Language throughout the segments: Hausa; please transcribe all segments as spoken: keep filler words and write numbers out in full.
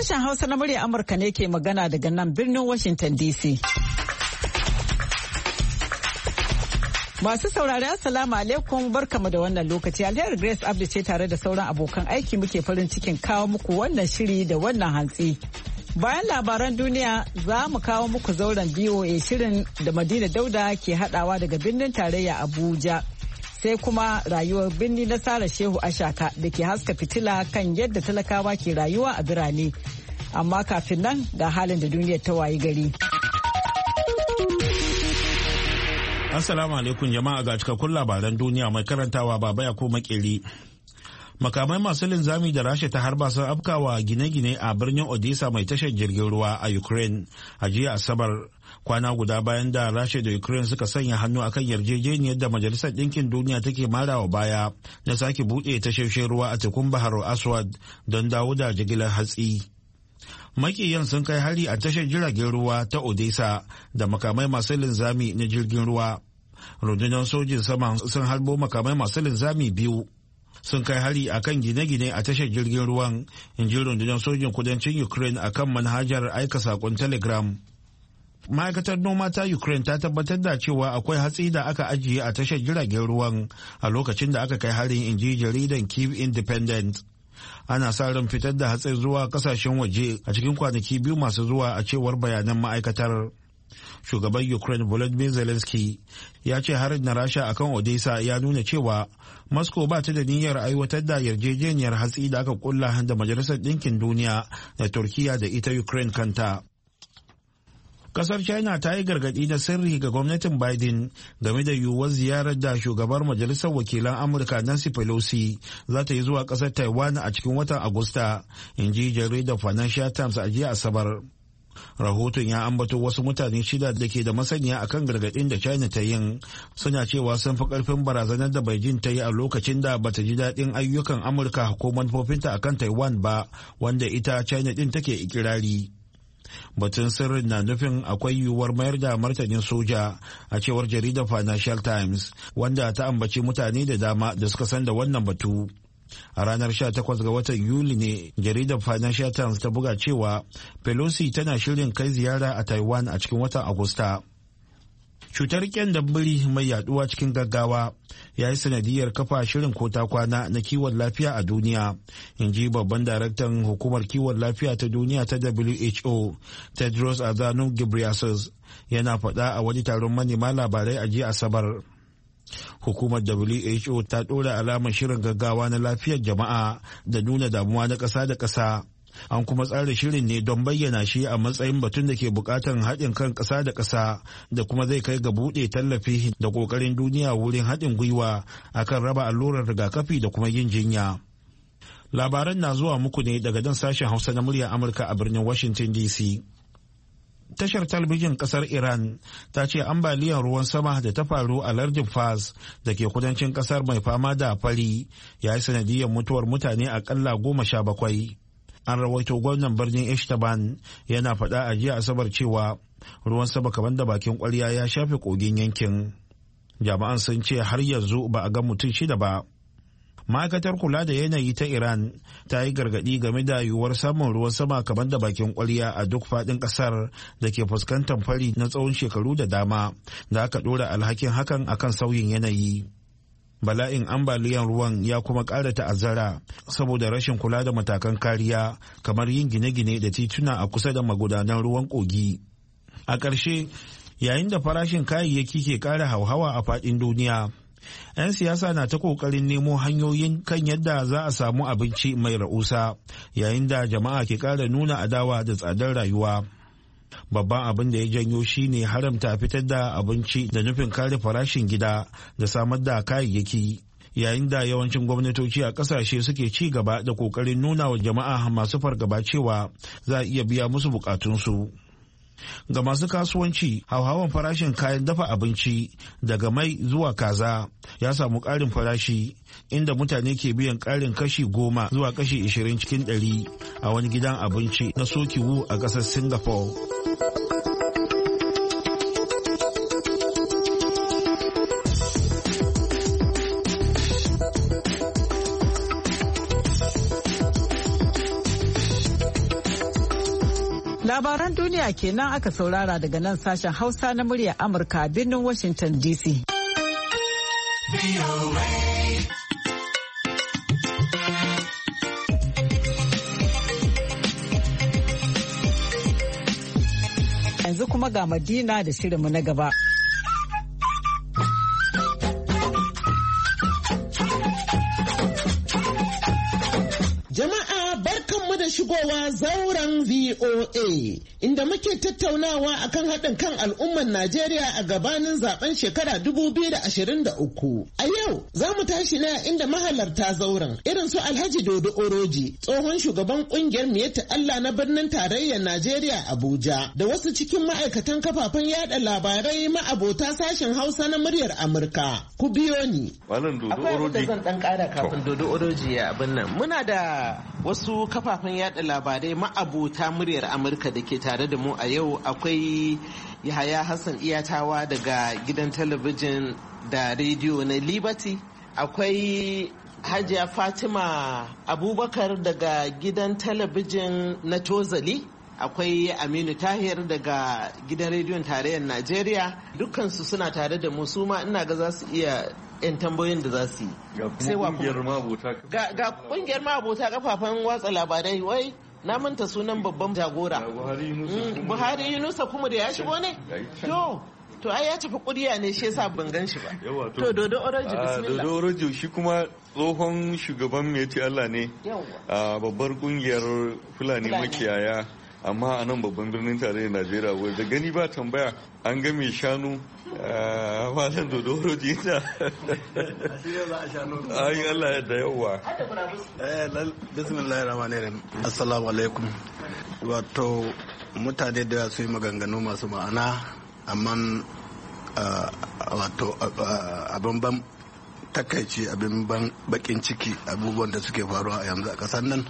Sashen Hausa na murya Amurka ne ke magana daga nan birnin Washington D C. Masu saurari Assalamu alaikum barkamu da wannan lokaci. Alheri Grace Abdi ce tare da sauran abokan aiki muke farin cikin kawo muku wannan shiri da wannan hantsi. Bayan labaran duniya za mu kawo muku zauren B O A shirin da Madina Dauda ke hadawa daga birnin tarayya Abuja. Sai kuma rayuwar birni na Sara Shehu Ashaka da ke haska fitila kan yadda talakawa ke rayuwa a birane. Amma kafin nan ga halin da duniyar ta wayi gari. Assalamu alaikum jama'a, ga cikakkun labaran duniya mai karantawa Baba Yakubu Makeri. Makamai masu linzami da Rasha ta harba sun afkawa gine-gine a birnin Odessa mai tashar jirgin ruwa a Ukraine a jiya Asabar, kwana guda bayan da Rasha da Ukraine suka sanya hannu akan yarjejeniyar da Majalisar Ɗinkin Duniya take marawa baya na sake buɗe tashoshin ruwa a tekun Bahar Aswad don dawo da jigilar hatsi. Makiyan sun kai hari a tashar jiragen ruwa ta Odessa da makamai masu linzami na jirgin ruwa. Rundunar sojin sama sun harbo makamai masu linzami biyu. Sun kai hari a kan gine-gine a tashar jirgin ruwan, in ji rundunar sojin kudancin Ukraine a kan manhajar aika saƙon Telegram. Ma'aikatar noma ta Ukraine ta tabbatar da cewa akwai hatsi da aka ajiye a tashar jiragen ruwan a lokacin da aka kai harin, in ji jaridan Kyiv Independent. Ana sa ran fitar da hatsin zuwa kasashen waje a cikin kwanaki biyu masu zuwa, a cewar bayanan ma'aikatar. Shugaban Ukraine Volodymyr Zelensky ya ce harin na Rasha akan Odessa ya nuna cewa Moscow ba ta da niyyar aiwatar da yarjejeniyar hatsi da aka kulla da Majalisar Ɗinkin Duniya da Turkiya da ita Ukraine kanta. Kasar China ta yi gargaɗi na sirri ga gwamnatin Biden game da yiwuwar ziyarar da shugabar Majalisar Wakilan Amurka Nancy Pelosi za ta yi zuwa ƙasar Taiwan a cikin watan Agusta, in ji jaridar Financial Times a jiya Asabar. Rahoton ya ambato wasu mutane shida da ke da masaniya akan gargaɗin da China ta yin, suna cewa sun fi ƙarfin barazanar da Beijing ta yi a lokacin da bata ji daɗin ayyukan Amurka ko manufofinta akan Taiwan ba, wanda ita China ɗin take ikirari. Batun sirrin na nufin akwai yiwuwar mayar da martanin soja, a cewar jaridar Financial Times, wanda ta ambaci mutane da dama da suka san da wannan batu. A ranar sha takwas ga watan Yuli ne jaridar Financial Times ta buga cewa Pelosi tana shirin kai ziyara a Taiwan a cikin watan Agusta. Cutar kyandambiri mai yaduwa cikin gaggawa ya yi sanadiyar kafa shirin kota kwana na kiwon lafiya a duniya, in ji babban daraktan hukumar kiwon lafiya ta duniya ta W H O Tedros Adhanom Ghebreyesus yana faɗa a wani taron manema labarai a jiya Asabar. Hukumar W H O ta ɗora alamar shirin gaggawa na lafiyar jama'a da nuna damuwa na ƙasa da ƙasa. An kuma tsara shirin ne don bayyana shi a matsayin batun da ke buƙatar haɗin kan ƙasa da ƙasa, da kuma zai kai ga buɗe tallafi da ƙoƙarin duniya wurin haɗin gwiwa akan raba allurar rigakafi da kuma yin jinya. Labaran na zuwa muku ne daga dan sashen Hausa na muryar Amurka a birnin Washington D C. Tashar talabijin kasar Iran ta ce ambaliyar ruwan sama da ta faru a lardin Fars da ke kudancin kasar mai fama da fari ya yi sanadiyar mutuwar mutane akalla goma sha bakwai. An rawaito gwamnan birnin Ishtaban yana faɗa a jiya Asabar cewa ruwan sama kamar da bakin ƙwarya ya shafe kogin yankin. Jami'an sun ce har yanzu ba a ga mutum shida ba. Ma'aikatar kula da yanayi ta Iran ta yi gargaɗi game da yiwuwar samun ruwan sama kamar da bakin ƙwarya a duk faɗin ƙasar da ke fuskantar fari na tsawon shekaru da dama, da aka ɗora alhakin hakan akan sauyin yanayi. Bala'in ambaliyar ruwan ya kuma ƙara ta'azzara saboda rashin kula da matakan kariya kamar yin gine-gine da tituna a kusa da magudanan ruwan kogi. A ƙarshe, yayin da farashin kayayyaki ke ƙara hauhawa a faɗin duniya, 'yan siyasa na ta kokarin nemo hanyoyin kan yadda za a samu abinci mai ra'usa, yayin da jama'a ke ƙara nuna adawa da tsadar rayuwa. Babban abin da ya janyo shine haramta fitar da abinci da nufin kare farashin gida da samar da kayayyaki, yayin da yawancin gwamnatoci a ƙasashe suke ci gaba da kokarin nuna wa jama'a masu fargaba cewa za a iya biya musu bukatunsu. Ga masu kasuwanci, hauhawan farashin kayan dafa abinci daga mai zuwa kaza ya samu ƙarin farashi, inda mutane ke biyan ƙarin kashi goma zuwa kashi ishirin cikin ɗari a wani gidan abinci na Sokiwu a ƙasar Singapore. duniya kenan aka saurara daga nan sashen Hausa na muryar Amurka a birnin Washington D C. Yanzu kuma ga Madina da shirinmu na gaba. Shigowa zauren V O A inda muke tattaunawa akan haɗin kan al'ummar Najeriya a gabanin zaben shekara dubu biyu da ashirin da uku. A yau za mu tashi ne inda mahalarta zauren irin su Alhaji Dodo Oroji, tsohon shugaban kungiyar Miyetti Allah na birnin tarayyar Najeriya Abuja, da wasu cikin ma'aikatan kafafen yada labarai ma'abota sashen Hausa na muryar Amurka. Ku biyo ni. Akwai abin da zan ɗan ƙara kafin Dodo Oroji ya abin nan. Muna da wasu kafafen yada labarai ma'abota muryar Amurka da ke tare da mu a yau. Akwai Yahaya Hassan Iyatawa daga gidan talabijin da rediyo na Liberty. Akwai Hajiya Fatima Abubakar daga gidan talabijin na Tozali. Akwai Aminu Tahir daga gidan rediyon tarayyar Najeriya. Dukkansu suna tare da mu, su ma ina ga za su iya yan tambayoyin da za su yi. Ga kungiyar ma'abota kafafen watsa labarai, wai na manta sunan babban jagora. Buhari Yunusa kuma da ya shigo ne? To, to ai ya tafi kuriya ne shi yasa ban gan shi ba. To Dodo Oroji bismillah. Dodo Oroji shi kuma tsohon shugaban Miyetti Allah ne. A babbar kungiyar Fulani makiyaya. Amma a nan babban birnin tarayyar Najeriya wai da gani ba tambaya an ga mai shanu malam Dodo Oroji ta. Ayi Allah ya da yawa. Bismillahir Rahmanir Rahim. Assalamu alaikum. Wato mutane da su yi maganganu masu ma'ana, amma wato abin ban takaici, abin ban bakin ciki abubuwan da suke faruwa a yanzu a kasar nan.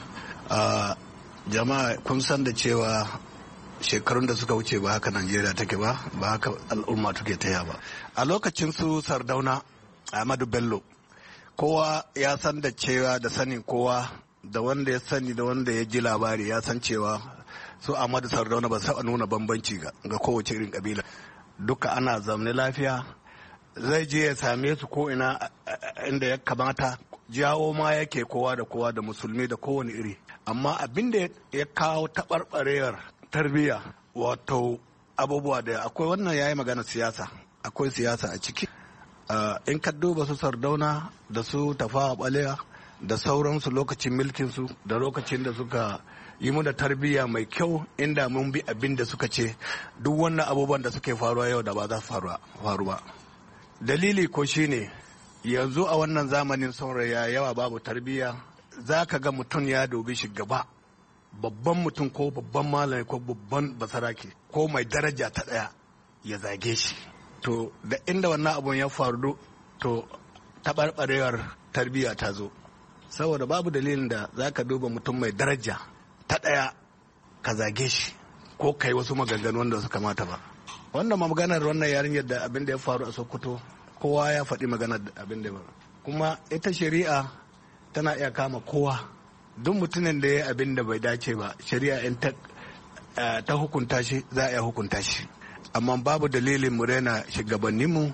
Jama'a kun san da cewa shekarun da suka wuce ba haka Najeriya take ba, ba haka al'umma take taya ba. A lokacin su Sardauna Ahmadu Bello, kowa ya san da cewa da sanin kowa, da wanda ya sani da wanda ya ji labari ya san cewa su Ahmadu Sardauna ba saba nuna bambanci ga kowace irin kabila. Duka ana zaune lafiya, zai je ya same su ko ina inda ya kamata, jawo ma yake kowa da kowa da musulmi da kowane iri. Amma abin da ya kawo taɓarɓarewar tarbiyya, wato abubuwa da akwai wannan ya yi magana siyasa, akwai siyasa a ciki. In ka duba su Sardauna da su Tafawa Balewa da sauransu lokacin mulkinsu da lokacin da suka yi mu da tarbiyya mai kyau, inda mun bi abin da suka ce, duk wannan abubuwan da suke faruwa yau da ba za su faru ba. Dalili ko shine yanzu a wannan zamanin sauraya yawa babu tarbiyya. Za ka ga mutum ya dobi shi gaba, babban mutum ko babban malami ko babban basarake ko mai daraja ta ɗaya ya zage shi. To da inda wannan abun ya faru, to taɓarɓarewar tarbiyya ta zo, saboda babu dalilin da za ka duba mutum mai daraja ta ɗaya ka zage shi ko kai wasu maganganu wanda su kamata ba. Wannan maganar wannan yarinyar da abin da ya faru a Sokoto, kowa ya faɗi maganar abin da ya faru, kuma ita shari'a tana iya kama kowa. Duk mutumin da ya yi abin da bai dace ba, shari'a in ta hukunta shi za a iya hukunta shi. Amma babu dalilin mu raina shugabanninmu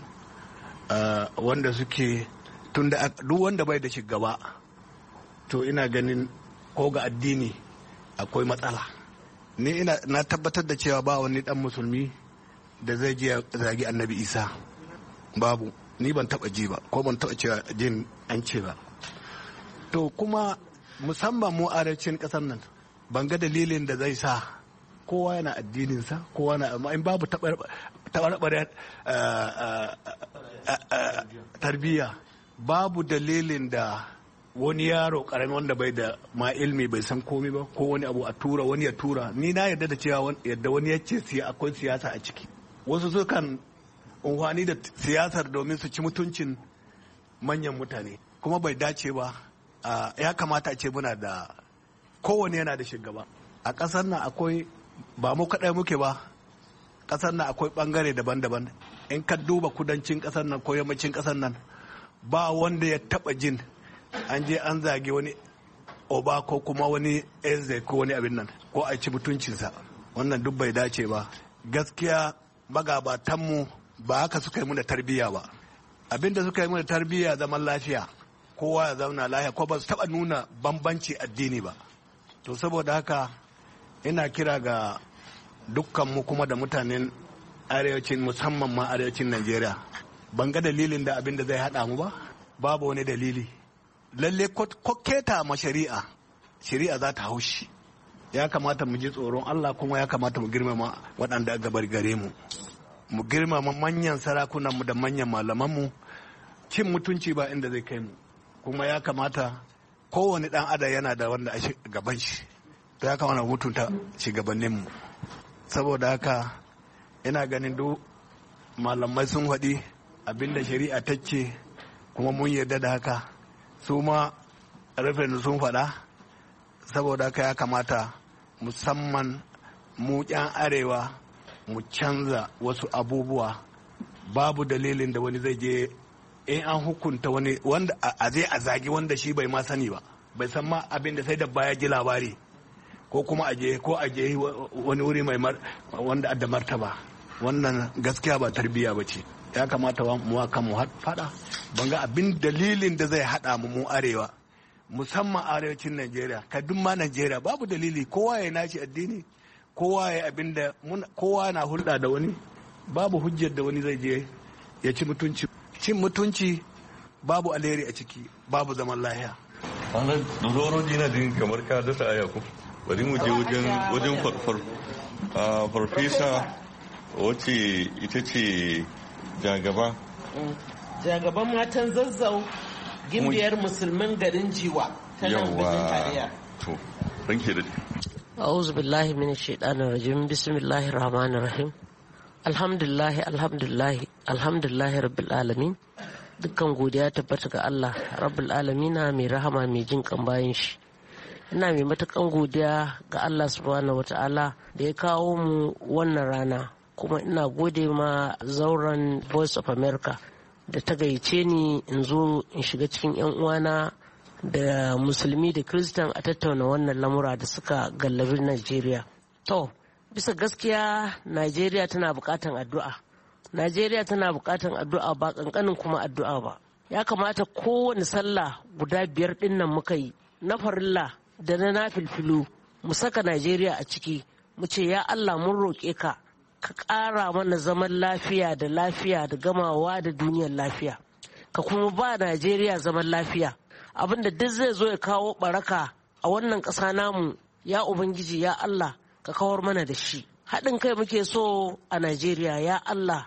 wanda suke tunda duk wanda bai da shugaba, to ina ganin ko ga addini akwai matsala. Ni ina na tabbatar da cewa ba wani dan musulmi da zai je zagi Annabi Isa, babu. Ni ban taba ji ba, ko ban taba cewa jin an ce ba. To kuma musamman mu arewacin ƙasar nan, ban ga dalilin da zai sa kowa yana addininsa, kowa na, amma in babu taɓarɓare tarbiyya, babu dalilin da wani yaro ƙarami wanda bai da ma ilmi bai san komi ba, ko wani abu a tura wani ya tura. Ni na yarda da cewa yadda wani ya ce akwai siyasa a ciki. Wasu sukan amfani da siyasar domin su ci mutuncin manyan mutane, kuma bai dace ba. Uh, ya kamata a ce muna da kowane yana da shugaba a ƙasar nan. Akwai, ba mu kaɗai muke ba, ƙasar nan akwai ɓangare daban-daban. In ka duba kudancin ƙasar nan ko yammacin ƙasar nan, ba wanda ya taɓa jin an je an zage wani oba ko kuma wani eze ko wani abin nan, ko a ci mutuncinsa. wannan duk bai dace ba. Gaskiya magabatanmu ba haka suka yi muna tarbiyya ba. Abinda suka yi muna tarbiyya zaman lafiya, kowa ya zauna lafiya, ko ba su taɓa nuna bambanci addini ba. To saboda haka ina kira ga dukkanmu kuma da mutanen arewacin, musamman ma arewacin Najeriya, ban ga dalilin da abin da zai haɗa mu ba, babu wani dalili. Lalle ko keta ma shari'a, shari'a za ta haushi. Ya kamata mu ji tsoron Allah, kuma ya kamata mu girmama waɗanda gabar gare mu. Mu girmama manyan sarakunanmu da manyan malamanmu. Cin mutunci ba inda zai kai mu. Kuma ya kamata kowane ɗan adam yana da wanda a gaban shi. To ya kamata mutunta shugabanninmu. Saboda haka ina ganin duk malamai sun faɗi abinda shari'a ta ce, kuma mun yarda da haka. Su ma rufin sun faɗa. Saboda haka ya kamata musamman mu ƴan arewa mu canza wasu abubuwa. Babu dalilin da wani zai je in an hukunta wani wanda a zai a zagi wanda shi bai ma sani ba, bai san ma abin da sai da baya ji labari, ko kuma aje ko aje wani wuri mai wanda da martaba. Wannan gaskiya ba tarbiyya ba ce. Ya kamata mu kan mu faɗa. Ban ga abin dalilin da zai haɗa mu mu arewa, musamman arewacin Najeriya, kadun ma Najeriya, babu dalili. Kowa ya naci addini, kowa ya abin da kowa na hulɗa da wani, babu hujjar da wani zai je ya ci mutunci. Cin mutunci babu alheri a ciki, babu zaman lahiya. Ana dodoro dina din kamar ka dasa aya ku. Bari mu je wajen wajen farfar farfesa wace ita ce jagaba. Jagaban matan Zazzau, gimbiyar musulmin garin Jiwa ta nan birnin tarayya. To, ranke da A'udhu billahi minash shaitanir rajim. Bismillahir rahmanir rahim. Alhamdulillahi alhamdulillahi alhamdulillahi rabbil alamin. Dukkan godiya tabbata ga Allah rabbul alamina, mai rahama mai jin kan bayan shi. Ina mai matakan godiya ga Allah subhanahu wata'ala da ya kawo mu wannan rana, kuma ina gode ma zauren Voice of America da ta gayyace ni in zo in shiga cikin yan uwana da musulmi da kristan a tattauna wannan lamura da suka gallabi Najeriya. To, bisa gaskiya Najeriya tana bukatan addu'a. Najeriya tana bukatan addu'a, ba kankanin kuma addu'a ba. Ya kamata kowane sallah guda biyar din nan muka yi, na farilla da na nafilfilu, mu saka Najeriya a ciki, mu ce ya Allah mun roƙe ka ka ƙara mana zaman lafiya da lafiya da gamawa da duniyar lafiya, ka kuma ba Najeriya zaman lafiya. Abinda duk zai zo ya kawo baraka a wannan ƙasa namu, ya Ubangiji ya Allah ka kawar mana da shi. Haɗin kai muke so a Najeriya, ya Allah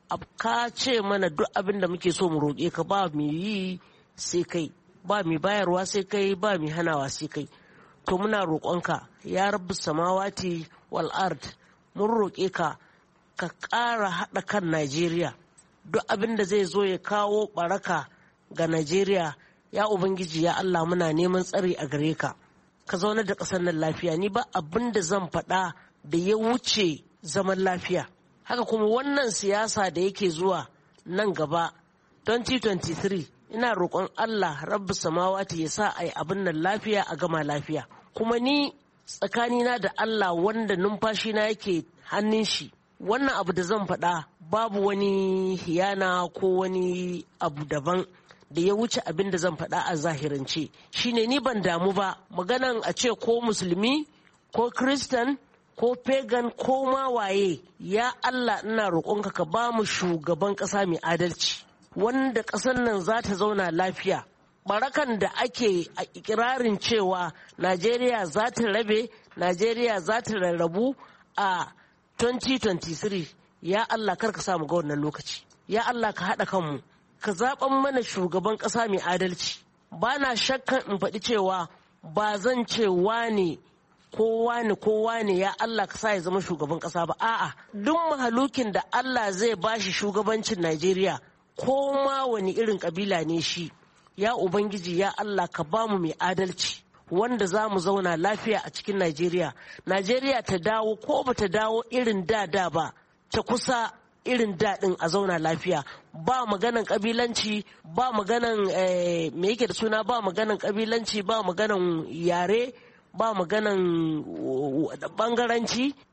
ka ce mana duk abin da muke so mu roƙe ka, ba mu yi sai kai, ba mu bayarwa sai kai, ba mu hanawa sai kai. To muna roƙonka ya Rabbus samawati wal ard, mun roƙe ka ka ƙara haɗa kan Najeriya. Duk abin da zai zo ya kawo baraka ga Najeriya, ya Ubangiji ya Allah muna neman tsari a gare ka. Ka zauna da ƙasar nan lafiya. Ni ba abin da zan faɗa da ya wuce zaman lafiya. Haka kuma wannan siyasa da yake zuwa nan gaba twenty twenty-three, ina roƙon Allah Rabbus samawati ya sa ai abin nan lafiya a gama lafiya. Kuma ni tsakanina da Allah wanda numfashina yake hannun shi, wannan abu da zan faɗa babu wani hiyana ko wani abu daban da ya wuce abin da zan faɗa a zahirance. Shine ni ban damu ba maganan a ce ko musulmi ko kristan ko pagan ko ma waye, ya Allah ina roƙonka ka ba mu shugaban ƙasa mai adalci, wanda ƙasar nan za ta zauna lafiya. Barakan da ake a ikirarin cewa Najeriya za ta rabe, Najeriya za ta rarrabu a twenty twenty-three, ya Allah kar ka samu ga wannan lokaci. Ya Allah ka haɗa kanmu, ka zaɓan mana shugaban ƙasa mai adalci. Ba na shakkan in faɗi cewa ba zan ce wane ko wane ko wane ya Allah ka sa ya zama shugaban ƙasa ba. A'a, duk mahalukin da Allah zai bashi shugabancin Najeriya, ko ma wani irin ƙabila ne shi, ya Ubangiji ya Allah ka ba mu mai adalci wanda za mu zauna lafiya a cikin Najeriya. Najeriya ta dawo ko ba ta dawo irin da da ba, ta kusa irin daɗin a zauna lafiya. Ba maganan ƙabilanci, ba maganan me yake da suna, ba maganan ƙabilanci, ba maganan yare, ba maganan bangaranci,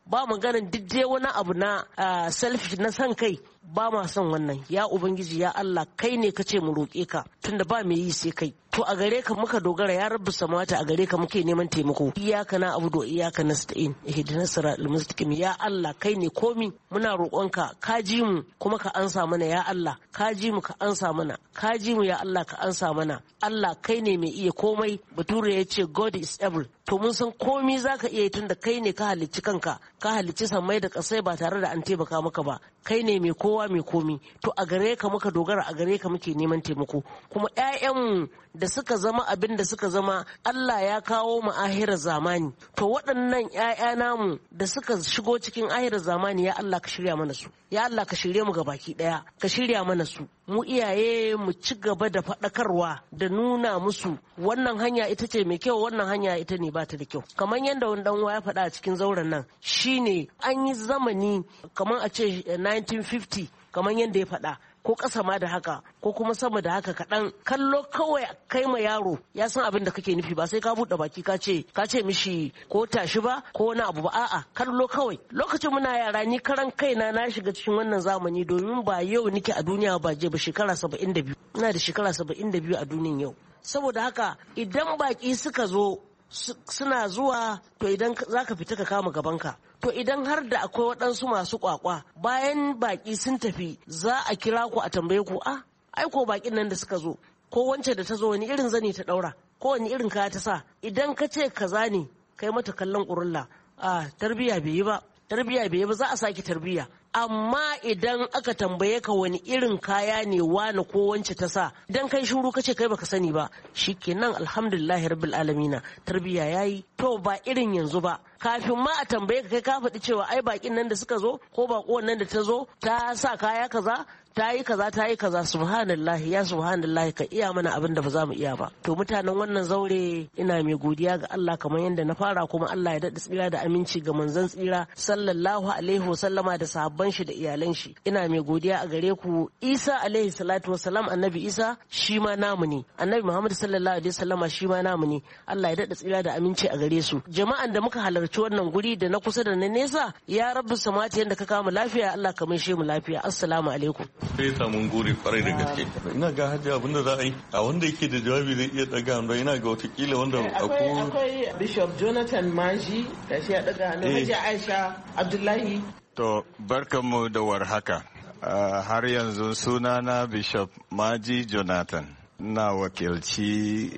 ba maganan duk wani abu na selfish na san kai, ba ma son wannan. Ya ubangiji ya Allah kai ne kace mu roƙe ka tunda ba me yi sai kai. To a gare ka muka dogara ya rabbi samawati, a gare ka muke neman taimako. Iyyaka na'budu wa iyyaka nasta'in ihdinas siratal mustaqim. Ya Allah kai ne komi, muna roƙonka ka ji mu kuma ka ansa mana ya Allah, ka ji mu ka ansa mana, ka ji mu ya Allah ka ansa mana. Allah kai ne mai iya komai. Bature ya ce God is able. To mun san komi zaka iya yi tunda kai ne ka halicci kanka, ka halicci sammai da ƙasai ba tare da an taimaka maka ba. Kai ne mai kowa mai komi. To a gare ka muka dogara, a gare ka muke neman taimako. Kuma ƴaƴanmu da suka zama abin da suka zama, Allah ya kawo mu ahirar zamani. To waɗannan ƴaƴa namu da suka shigo cikin ahirar zamani, ya Allah ka shirya mana su. Ya Allah ka shirye mu gabaki ɗaya, ka shirya mana su. Mu iyaye mu ci gaba da faɗakarwa da nuna musu wannan hanya ita ce mai kyau, wannan hanya ita ne ba ta da kyau. Kamar yadda wani dan ya faɗa a cikin zauren nan, shine an yi zamani kamar a ce nineteen fifty, kamar yadda ya faɗa, ko ƙasa ma da haka ko kuma sama da haka kaɗan. Kallo kawai kai ma yaro ya san abin da kake nufi, ba sai ka buɗe baki ka ce ka ce mishi ko tashi ba ko wani abu ba, a'a kallo kawai. Lokacin muna yara ni karan kaina na shiga cikin wannan zamani, domin ba yau nike a duniya ba, je ba shekara saba'in da biyu, ina da shekara saba'in da biyu a duniyan yau. Saboda haka idan baki suka zo suna zuwa, to idan za ka fita ka kama gabanka. To idan har da akwai waɗansu masu kwakwa, bayan baƙi sun tafi za a kira ku a tambaye ku, a ai ko baƙin nan da suka zo, ko wance da ta zo wani irin zani ta ɗaura, ko wani irin kaya ta sa. Idan ka ce kaza ne kai mata kallon ƙurulla, a tarbiyya bai yi ba, tarbiyya bai yi ba, za a sake tarbiyya. Amma idan aka tambaye ka wani irin kaya ne wani ko wance ta sa, idan kai shuru kace kai baka sani ba, shikenan alhamdulillahi rabbil alamina, tarbiyya yayi. To ba irin yanzu ba, kafin ma a tambaye ka kai ka faɗi cewa ai bakin nan da suka zo ko baƙuwan nan da ta zo ta sa kaya kaza, ta yi kaza ta yi kaza. Subhanallahi ya subhanallahi, ka iya mana abin da ba za mu iya ba. To mutanen wannan zaure ina mai godiya ga Allah kamar yadda na fara, kuma Allah ya daɗa tsira da aminci ga manzon tsira sallallahu alaihi wasallama da sahabban shi da iyalan shi. Ina mai godiya a gare ku. Isa alaihi salatu wasalam, annabi Isa shi ma namu ne, annabi Muhammad sallallahu alaihi wasallama shi ma namu ne. Allah ya daɗa tsira da aminci a gare su. Jama'an da muka halarci wannan guri da na kusa da na nesa, ya rabbi samati yadda ka kama lafiya, Allah ka maishe mu lafiya. Assalamu alaikum. Sai samun guri kwarai da gaske. Ina ga hajji abin da za a yi, a wanda yake da jawabi zai iya daga hannu, ina ga watakila wanda akwai akwai Bishop Jonathan Maji da shi ya daga hannu, Hajji Aisha Abdullahi. To barkanmu da warhaka. Uh, har yanzu sunana Bishop Maji Jonathan, na wakilci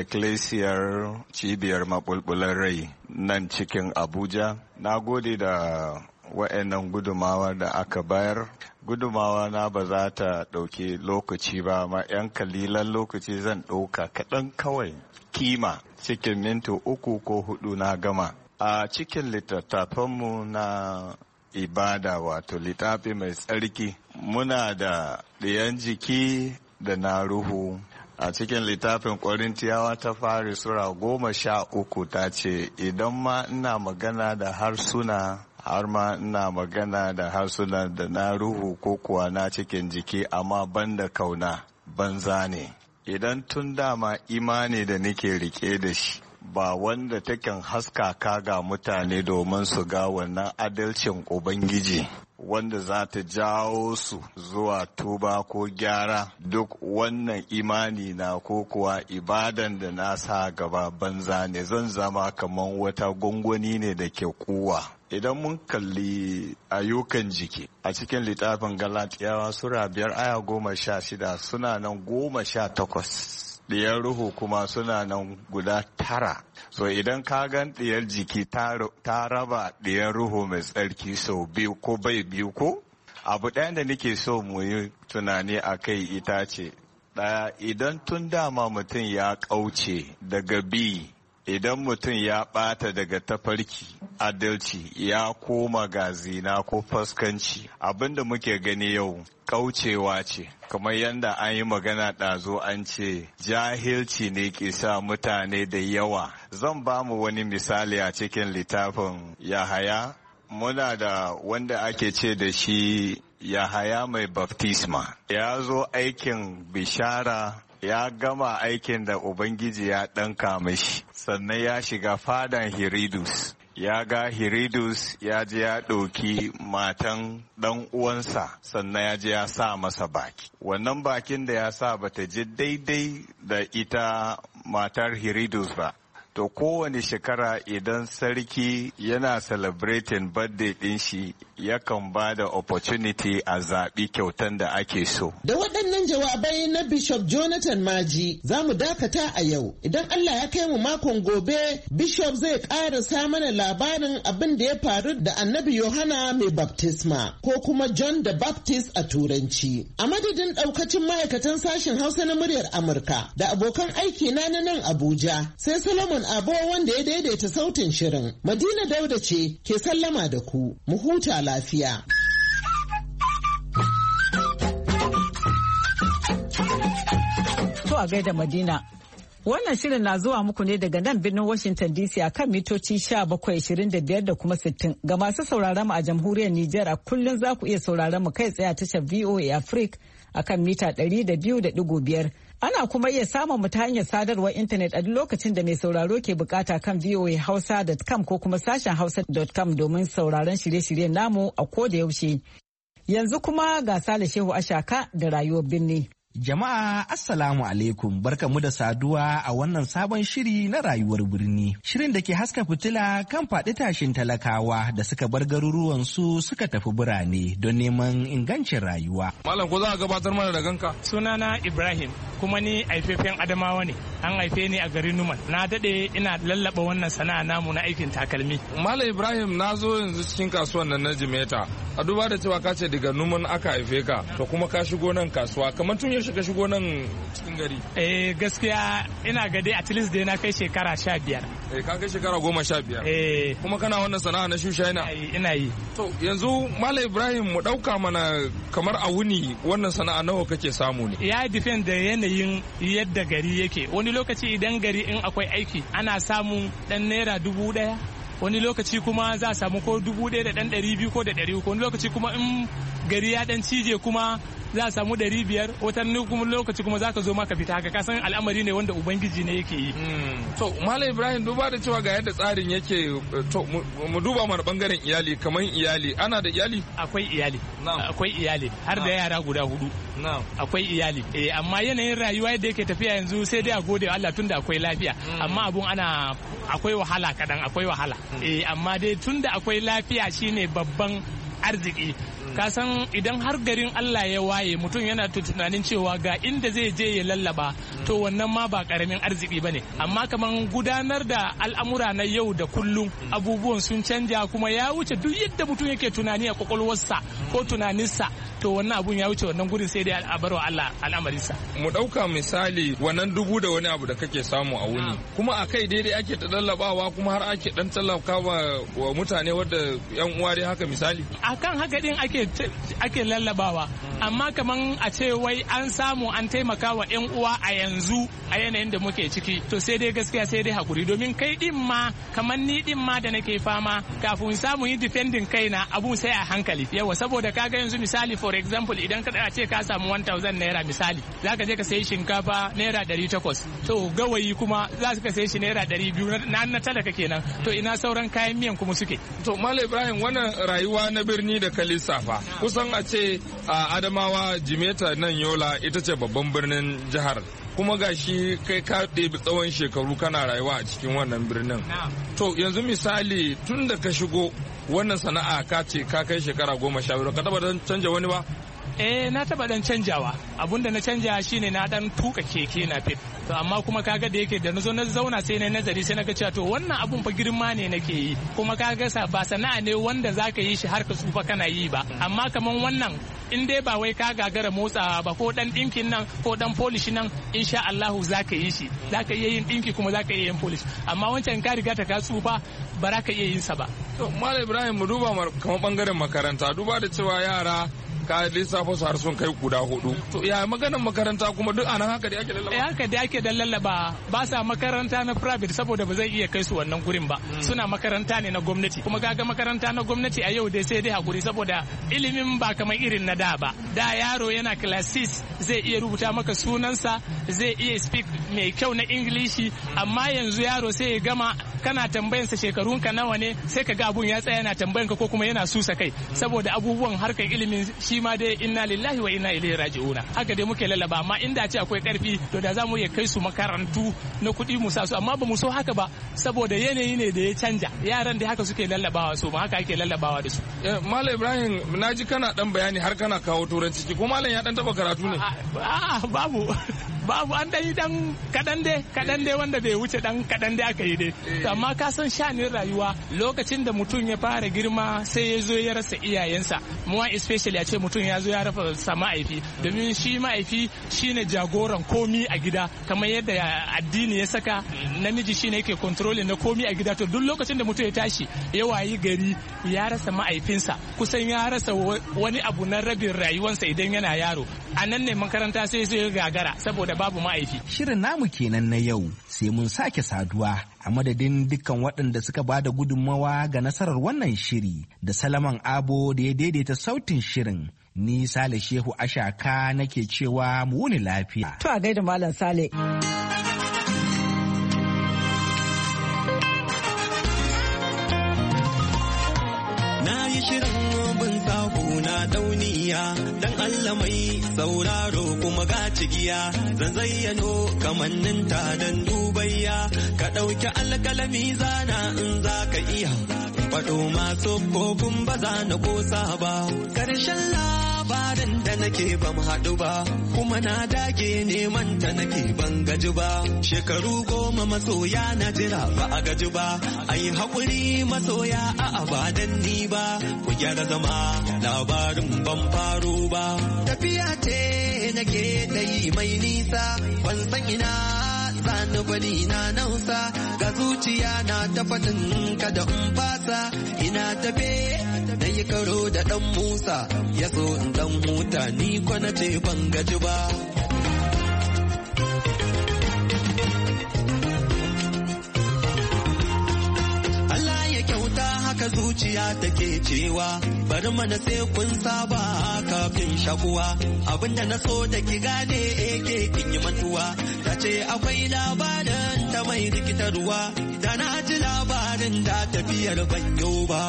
Ecclesiar cibiyar maɓulɓular rai nan cikin Abuja. Na gode da wa'annan gudumawa da aka bayar. Gudumawa na ba za ta ɗauki lokaci ba, ma 'yan kalilan lokaci zan ɗauka kaɗan kawai, kima cikin minti uku ko hudu na gama. A cikin littattafanmu na ibada, wato littafi mai tsarki, muna da ɗayan jiki da na ruhu. A cikin littafin Korintiyawa ta fari Sura goma sha uku ta ce, idan ma ina magana da harsuna, har ma ina magana da harsuna da na ruhu ko kuwa na cikin jiki, amma banda kauna, banza ne. Idan tun dama imani da nake rike da shi ba wanda taken haskaka ga mutane domin su ga wannan adalcin Ubangiji wanda za ta jawo su zuwa tuba ko gyara, duk wannan imani na ko kuwa ibadan da na sa gaba banza ne, zan zama kamar wata gwangwani ne da ke kuwa. Idan mun kalli ayyukan jiki a cikin littafin Galatiyawa Sura biyar aya goma sha shida, suna nan goma sha takwas. Diyar ruhu kuma suna nan guda tara. So idan ka gan diyar jiki ta raba diyar ruhu mai tsarki sau biyu ko bai biyu ko? Abu ɗaya da nake so mu yi tunani a kai ita ce, ɗaya, idan tun dama mutum ya ƙauce daga bi, idan mutum ya ɓata daga tafarki adalci ya koma ga zina ko faskanci, abinda muke gani yau kaucewa ce, kamar yadda an yi magana ɗazo an ce jahilci ne ke sa mutane da yawa. Zan ba mu wani misali a cikin littafin Yahaya. Muna da wanda ake ce da shi Yahaya mai baftisma, ya zo aikin bishara, ya gama aikin da Ubangiji ya ɗanka mashi, sannan ya shiga fadan Hiridus. ya ga Hiridus ya je ya ɗauki matan ɗan uwansa sannan ya je ya sa masa baki. Wannan bakin da ya sa bata je daidai da ita matar Hiridus ba. To kowane shekara idan sarki yana celebrating birthday din shi yakan ba da opportunity a zaɓi kyautan da ake so. Da waɗannan jawabai na Bishop Jonathan Maji za mu dakata a yau. Idan Allah ya kai mu makon gobe, Bishop zai ƙarasa mana labarin abin da ya faru da Annabi Yohana mai baptisma ko kuma John the Baptist a Turanci. A madadin ɗaukacin ma'aikatan sashen Hausa na muryar Amurka da abokan aiki na nan Abuja, sai Solomon Abo wanda ya daidaita sautin shirin. Madina Dauda ce ke sallama da ku. Mu huta lafiya. To a gaida Madina. Wannan shirin na zuwa muku ne daga nan birnin Washington D C a kan mitoci sha bakwai ashirin da biyar da kuma sittin. Ga masu sauraron mu a jamhuriyar Nijar a kullum za ku iya sauraron mu kai tsaye a tashar V O A Africa a kan mita ɗari da biyu da ɗigo biyar. Ana kuma iya samun mu ta hanyar sadarwar intanet a duk lokacin da mai sauraro ke bukata kan voa hausa dot com ko kuma sashen hausa dot com domin sauraron shirye-shiryen namu a koda yaushe. Yanzu kuma ga Sale Shehu Ashaka da rayuwar birni. Jama'a Assalamu alaikum, barkamu da saduwa a wannan sabon shiri na rayuwar birni. Shirin da ke haska fitila kan faɗi tashin talakawa da suka bar garuruwan su suka tafi birane don neman ingancin rayuwa. Malam ko za a gabatar mana da ganka? Sunana Ibrahim, kuma ni haifafen Adamawa ne. An haife ni a garin Numan. Na dade ina lallaba wannan sana'a namu na aikin takalmi. Malam Ibrahim, na zo yanzu cikin kasuwan nan na Jimeta. A duba da cewa ka ce daga Numan aka haife ka, to kuma ka shigo nan kasuwa. Kamar tun yaushe ka shigo nan cikin gari? Eh gaskiya ina ga dai at least dai na kai shekara sha biyar. Eh ka kai shekara goma sha biyar. Eh kuma kana wannan sana'a na shusha ina? Ina yi. To yanzu Malam Ibrahim, mu dauka mana kamar a wuni wannan sana'a nawa kake samu ne? Ya depend da yanayin yadda gari yake. Wani lokaci idan gari in akwai aiki ana samun dan naira dubu daya. Wani lokaci kuma za a samu ko dubu ɗaya da ɗan ɗari biyu ko da ɗari uku. Wani lokaci kuma in gari ya ɗan cije kuma za a samu ɗari biyar. Wata kuma lokaci kuma za ka zo maka fita haka. Kasan al'amari ne wanda ubangiji ne yake yi. To Malam Ibrahim, duba da cewa ga yadda tsarin yake, to mu duba mana bangaren iyali. Kamar iyali, ana da iyali? Akwai iyali. Akwai iyali har da yara guda hudu. Akwai iyali. Eh amma yanayin rayuwa yadda yake tafiya yanzu sai dai a gode wa Allah tunda akwai lafiya. Amma abun ana akwai wahala kadan, akwai wahala. Eh amma dai tunda akwai lafiya shine babban arziki. Kasan idan har garin Allah ya waye mutum yana tunanin cewa ga inda zai je ya lallaba, to wannan ma ba karamin arziki bane. Amma kaman gudanar da al'amura na yau da kullum abubuwan sun canja, kuma ya wuce duk yadda mutum yake tunani a kwakwalwarsa ko tunaninsa, to wannan abun ya wuce wannan gurin, sai dai a bar wa Allah al'amarinsa. Mu dauka misali wannan dubu da wani abu da kake samu a wuni, kuma a kai daidai ake ta lallabawa, kuma har ake dan tallafawa wa mutane wadda yan uwa dai haka misali. Akan haka din ake ake lallabawa, amma kaman a ce wai an samu an taimaka wa yan uwa a yanzu a yanayin da muke ciki, to sai dai gaskiya sai dai hakuri, domin kai din ma kaman ni din ma da nake fama kafin samu yi defending kaina abu sai a hankali. Yawa saboda kaga yanzu misali for example idan ka ce ka samu one thousand naira misali, zaka je ka sayi shinkafa naira ɗari takwas, to gawayi kuma za ka sayi shi naira ɗari biyu na na talaka kenan, to ina sauran kayan miyan kuma suke. To Malam Ibrahim, wannan rayuwa na birni da ka lissafa, kusan a ce a Adamawa Jimeta nan Yola ita ce babban birnin jihar, kuma gashi kai ka ɗebi tsawon shekaru kana rayuwa a cikin wannan birnin. To yanzu misali tun da ka shigo wannan sana'a ka ce ka kai shekara goma sha biyu, ka taba dan canja wani ba? Eh na taba dan canjawa. Abunda na canja shine na dan tuka keke na fit. To amma kuma kaga da yake da nazo na zauna sai na nazari sai na ga cewa to wannan abun fa girma ne nake yi. Kuma kaga sa ba sana'a ne wanda zaka yi shi har ka tsufa kana yi ba. Amma kaman wannan in dai ba wai ka gagara motsa ba ko dan dinkin nan ko dan polish nan, insha Allah zaka yi shi. Zaka iya yin dinki kuma zaka iya yin polish. Amma wancan ka riga ta ka tsufa ba za ka iya yin sa ba. To Malam Ibrahim, mu duba kamar bangaren makaranta, duba da cewa yara ka lissafa su har sun kai guda hudu. To ya maganar makaranta kuma duk anan haka da ake lallaba? Eh haka da ake da lallaba ba sa makaranta na private saboda ba zai iya kai su wannan gurin ba. Suna makaranta ne na gwamnati kuma kaga makaranta na gwamnati a yau dai sai dai hakuri saboda ilimin ba kamar irin na da ba. Da yaro yana class six zai iya rubuta maka sunansa, zai iya speak mai kyau na Ingilishi, amma yanzu yaro sai ya gama kana tambayansa shekarunka nawa ne sai ka ga abun ya tsaya yana tambayanka ko kuma yana susa kai saboda abubuwan harkar ilimin shi ma dai inna lillahi wa inna ilaihi raji'una. Haka dai muke lallaba, amma inda ce akwai karfi to da za mu iya kai su makarantu na kuɗi mu sa su, amma ba mu so haka ba saboda yanayi ne da ya canja. Yaran da haka suke lallabawa su, ma haka ake lallabawa da su. Malam Ibrahim, naji kana dan bayani har kana kawo turanci, ko malam ya dan taba karatu ne? A'a babu babu an dai dan kadan dai kadan dai wanda bai wuce dan kadan dai aka yi dai. Amma ka san shanin rayuwa lokacin da mutum ya fara girma sai ya zo ya rasa iyayensa, muwa especially a ce mutum ya zo ya rasa ma'aifi, domin shi ma'aifi shine jagoran komi a gida, kamar yadda addini ya saka namiji shine yake controlling na komi a gida. To duk lokacin da mutum ya tashi ya wayi gari ya rasa ma'aifinsa, kusan ya rasa wani abu na rabin rayuwarsa idan yana yaro, a nan ne makaranta sai zai gagara saboda babu ma'aifi. Shirin namu kenan na yau, sai mun sake saduwa. A madadin dukkan waɗanda suka ba da gudunmawa ga nasarar wannan shiri da Salaman Abo da ya daidaita sautin shirin, ni Sale Shehu Ashaka nake cewa mu wuni lafiya. To a gaida Malam Sale. Na yi shirin bin sako na dauniya dan Allah mai sauraro kuma ga cigiya, zan zayyano kamannin ta dan dubayya, ka ɗauki alkalami zana in za ka iya faɗo masu kofin ba za na kosa ba. Karshen labarin da nake ban haɗu ba, kuma na dage neman ta nake ban gaji ba. Shekaru goma masoya na jira ba a gaji ba, ai haƙuri masoya a abadan ni ba. Ku gyara zama labarin ban faro ba. Tafiya ce nake da yi mai nisa, ban san ina sani bani na nausa, ga zuciya na ta faɗin kada in fasa. Ina tafe na yi karo da ɗan Musa, ya so in ɗan huta ni kwana ce ban gaji ba. Allah ya kyauta haka zuciya take cewa, bari mana sai kun saba kafin shakuwa. Abinda na so da ki gane ake kin yi mantuwa, ta ce akwai labarin ta mai rikitarwa, da na ji labarin da tafiyar banyo ba.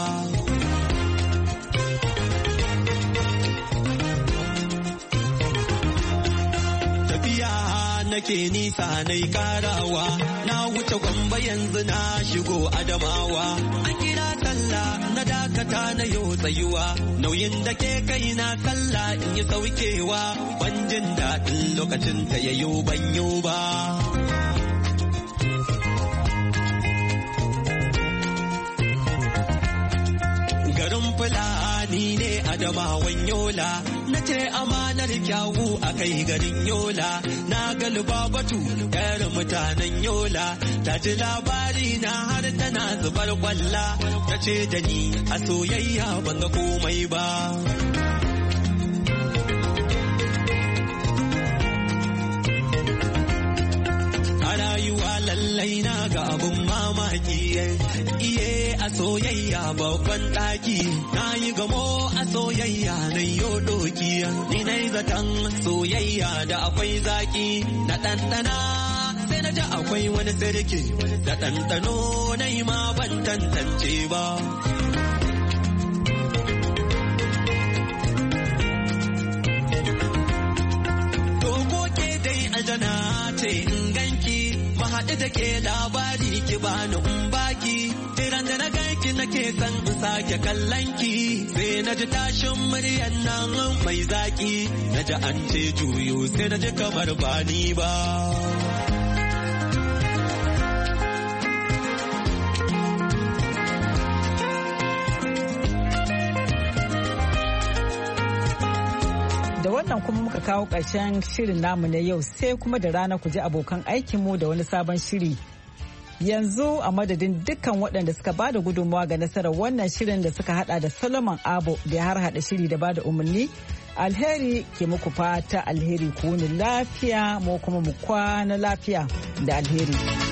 Tafiya nake nisa nai karawa, na wuce Gwamba yanzu na shigo Adamawa. An kira sallah na dakata na yau tsayuwa, nauyin da ke kai na sallah in yi saukewa, ban jin daɗin lokacin ta yayo banyo ba. Garin Fulani ne Adamawan Yola, na ce amanar kyawu a kai garin Yola. Na ga Lubabatu yar mutanen Yola, ta ji labari na har tana zubar kwalla, ta ce da ni a soyayya ban ga komai ba. A rayuwa lallai na ga abun mamaki, iye a soyayya babban ɗaki, na yi gamo a soyayya na yo doki, ni na yi zaton soyayya da akwai zaki, na ɗanɗana sai na ji akwai wani sirki, da ɗanɗano na yi ma ban tantance ba. Dogo ke dai aljana ce in ganki, mahaɗu da ke labari ki bani in baki, tiran da na ganki nake san in sake kallon ki, sai na ji tashin muryan nan mai zaki, na ji an ce juyo sai na ji kamar ba ni ba. Da wannan kuma muka kawo ƙarshen shirin namu na yau, sai kuma da rana ku ji abokan aikinmu da wani sabon shiri. Yanzu a madadin dukkan waɗanda suka bada gudunmawa ga nasarar wannan shirin da suka hada da Solomon Abo da ya harhaɗa shiri da bada umarni Alheri ke muku fata alheri ku wuni lafiya mu kuma mu kwana lafiya da alheri.